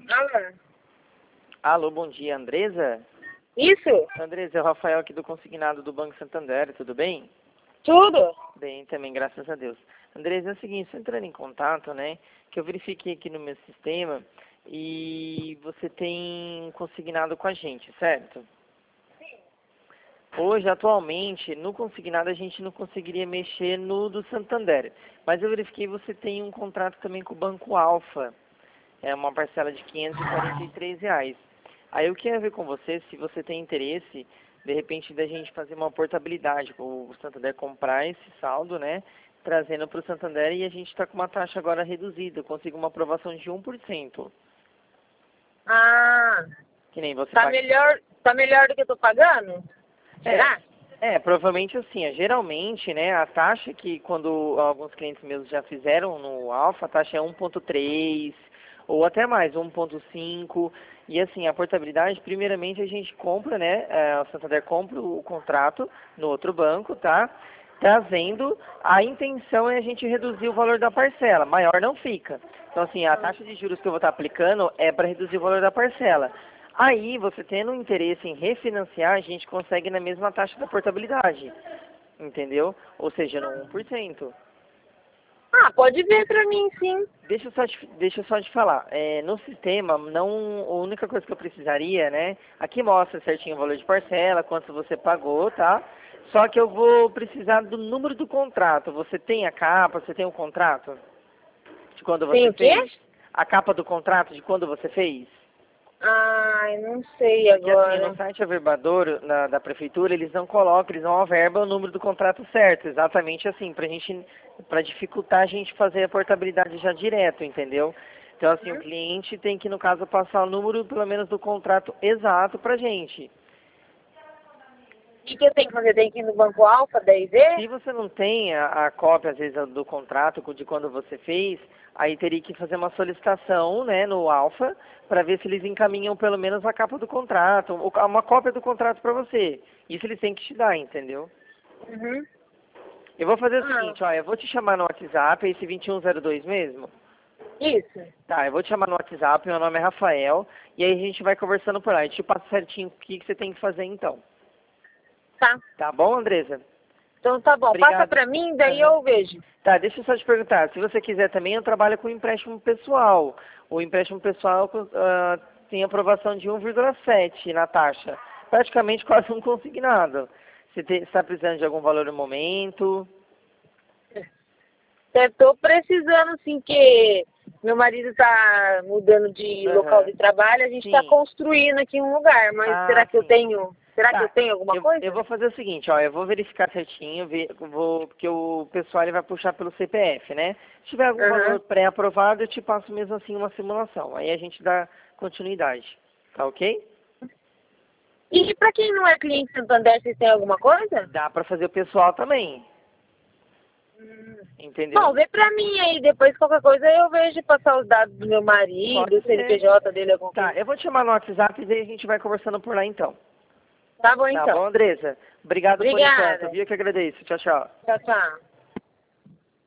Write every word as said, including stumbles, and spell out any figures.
Alô? Alô, bom dia, Andresa? Isso? Andresa, é o Rafael aqui do Consignado do Banco Santander, tudo bem? Tudo? Bem, também, graças a Deus. Andresa, é o seguinte, estou entrando em contato, né, que eu verifiquei aqui no meu sistema e você tem consignado com a gente, certo? Sim. Hoje, atualmente, no consignado a gente não conseguiria mexer no do Santander, mas eu verifiquei que você tem um contrato também com o Banco Alfa, é uma parcela de quinhentos e quarenta e três reais. Aí eu queria ver com você se você tem interesse, de repente, da gente fazer uma portabilidade, o Santander comprar esse saldo, né, trazendo para o Santander e a gente está com uma taxa agora reduzida, eu consigo uma aprovação de um por cento. Ah, Que nem você tá paga. melhor, tá melhor do que eu tô pagando? Será? É, é, provavelmente assim, é, geralmente, né, a taxa que quando alguns clientes meus já fizeram no Alfa, a taxa é um ponto três ou até mais, um ponto cinco. E assim, a portabilidade, primeiramente a gente compra, né, é, o Santander compra o contrato no outro banco, tá? Trazendo, a intenção é a gente reduzir o valor da parcela, maior não fica. Então assim, a taxa de juros que eu vou estar aplicando é para reduzir o valor da parcela. Aí, você tendo interesse em refinanciar, a gente consegue na mesma taxa da portabilidade, entendeu? Ou seja, no um por cento. Ah, pode ver pra mim, sim. Deixa eu só te, deixa eu só te falar, é, no sistema, não, a única coisa que eu precisaria, né, aqui mostra certinho o valor de parcela, quanto você pagou, tá? Só que eu vou precisar do número do contrato. Você tem a capa, você tem o contrato de quando Tem você o quê? fez? A capa do contrato de quando você fez? Ai, não sei Porque assim, no agora. site averbador na, da prefeitura, eles não colocam, eles não averbam o número do contrato certo, exatamente assim, pra gente, pra dificultar a gente fazer a portabilidade já direto, entendeu? Então assim, o Hum? cliente tem que, no caso, passar o número, pelo menos, do contrato exato pra gente. O que, que eu tenho que fazer? Tem que ir no Banco Alfa, daí ver? Se você não tem a, a cópia, às vezes, do contrato de quando você fez, aí teria que fazer uma solicitação, né, no Alfa, para ver se eles encaminham pelo menos a capa do contrato, ou uma cópia do contrato para você. Isso eles têm que te dar, entendeu? Uhum. Eu vou fazer o Ah, seguinte, ó, eu vou te chamar no WhatsApp, esse vinte e um zero dois mesmo? isso. Tá, eu vou te chamar no WhatsApp, meu nome é Rafael, e aí a gente vai conversando por aí. Eu te passo certinho o que, que você tem que fazer então. Tá. Tá bom, Andresa? Então tá bom. Passa Obrigado. pra mim, daí Aham. eu vejo. Tá, deixa eu só te perguntar. Se você quiser também, eu trabalho com empréstimo pessoal. O empréstimo pessoal ah, tem aprovação de um vírgula sete na taxa. Praticamente quase um consignado. Você está precisando de algum valor no momento? Eu tô precisando, sim, que meu marido tá mudando de local Aham. de trabalho, a gente tá Sim. construindo aqui um lugar, mas será Ah, que eu sim. tenho, será que eu Tá. tenho alguma Eu, eu coisa? vou fazer o seguinte, ó, eu vou verificar certinho, ver, vou, porque o pessoal ele vai puxar pelo C P F, né? Se tiver algum Aham. valor pré-aprovado, eu te passo mesmo assim uma simulação. Aí a gente dá continuidade. Tá ok? E pra quem não é cliente Santander, vocês têm alguma coisa? Dá pra fazer o pessoal também, Hum. Bom, entendeu? vê pra mim aí, depois qualquer coisa eu vejo de passar os dados do meu marido, Pode o ser. C N P J dele, alguma Tá, coisa eu vou assim. te chamar no WhatsApp e daí a gente vai conversando por lá então. Tá bom Tá então. bom, Andressa? Obrigado por enquanto, Obrigada. viu? Que agradeço. Tchau, tchau. Tchau, tchau.